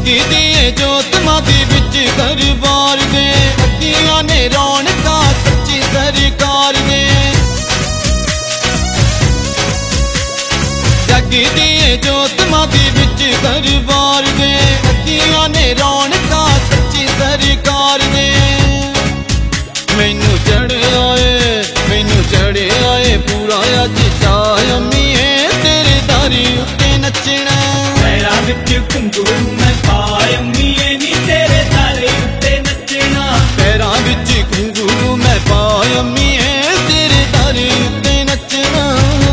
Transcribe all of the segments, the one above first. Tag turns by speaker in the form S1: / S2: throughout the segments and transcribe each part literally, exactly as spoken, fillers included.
S1: जगी दिए जोत मादी विच दरबार दे लगियां ने रौनकां सच्ची सरकार दे। जगी दिए जोत मादी विच दरबार दे लगियां ने रौनकां सच्ची सरकार दे। मैनू चढ़े आए मैनू चढ़े आए पूरा अज चाह अम्मीए तेरे दारी उत्ते नचना।
S2: पैरां विच घुंघरू मैं पाए अम्मीए नी तेरे दारी उत्ते नचना।
S1: पैरां विच घुंघरू मैं पाए अम्मीए तेरे दारी उत्ते नचना।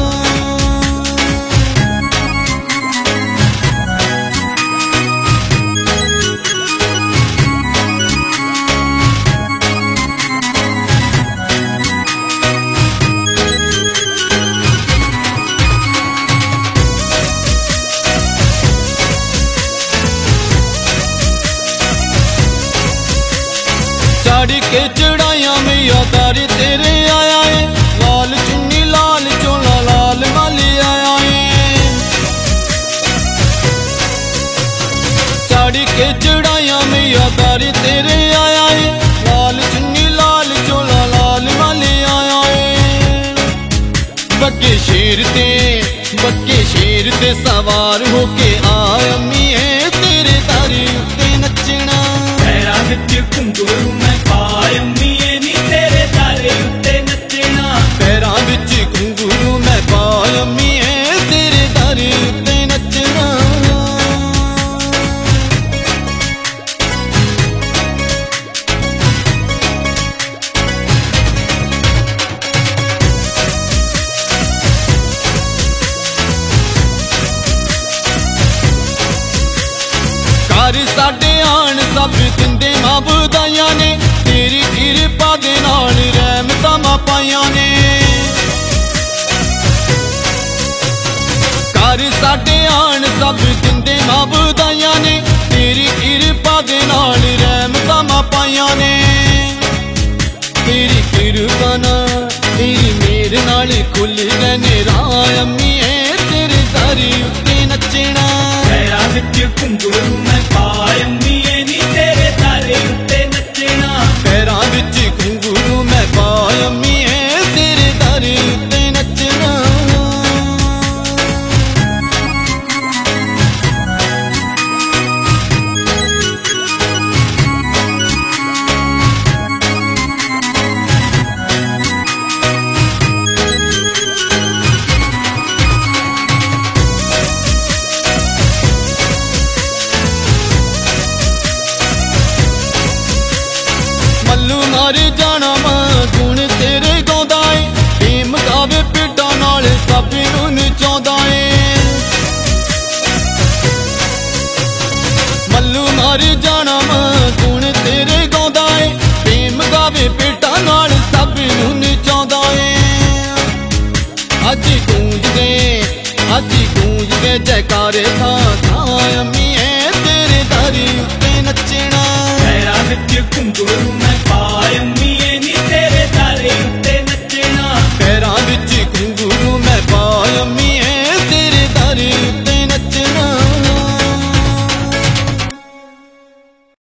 S1: चढ़ के चढ़ाइया मैया दारी तेरे आया है लाल चुन्नी लाल चोला लाल माली आया है। चढ़ के चढ़ाइया मैया दारी तेरे आया है लाल चुन्नी लाल चोला लाल माली आया है। बग्गे शेर ते बग्गे शेर ते सवार होके आया अम्मीए तेरे दारी उत्ते नचना।
S2: पैरां विच घुंघरू मैं पाए अम्मीए नी तेरे दारी उत्ते नचना।
S1: पैरां विच घुंघरू मैं पाए अम्मीए तेरे दारी उत्ते नचना। घर साडे आन सब दिंदे मां बधाइयां ने तेरी किरपा दे नाल रहमतां मां पाइयां ने। घर साडे आन सब दिंदे मां बधाइयां ने तेरी किरपा दे नाल रहमतां मां पाइयां ने। तेरी किरपा नाल तेरी मेहर नाल खुल गए ने राह अम्मीए तेरे दारी उत्ते नचना।
S2: पैरां विच घुंघरू मैं पाए अम्मीए नी तेरे दारी उत्ते नचना।
S1: पैरां विच घुंघरू मैं पाए अम्मीए तेरे दारी उत्ते नचना। मल्लू मार जाना मां गुण तेरे गाउंदा ए प्रेम गावे पिंडां नाल सब नूं नचाउंदा ए। मल्लू मार जाना मां गुण तेरे गाउंदा ए प्रेम गावे पिंडां नाल सब नूं नचाउंदा ए। अज गूंज गए अज गूंज गए जयकारे थां थां अम्मीए तेरे दारी उत्ते नचना।
S2: पैरां विच घुंघरू मैं पाए अम्मीए